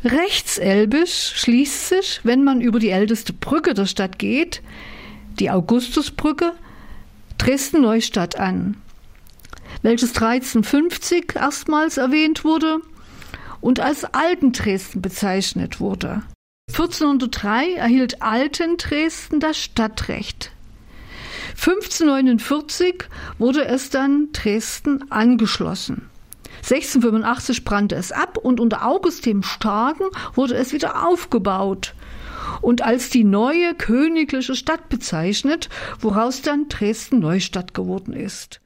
Rechtselbisch schließt sich, wenn man über die älteste Brücke der Stadt geht, die Augustusbrücke, Dresden-Neustadt an, welches 1350 erstmals erwähnt wurde und als Alten-Dresden bezeichnet wurde. 1403 erhielt Alten-Dresden das Stadtrecht. 1549 wurde es dann Dresden angeschlossen. 1685 brannte es ab und unter August dem Starken wurde es wieder aufgebaut und als die neue königliche Stadt bezeichnet, woraus dann Dresden-Neustadt geworden ist.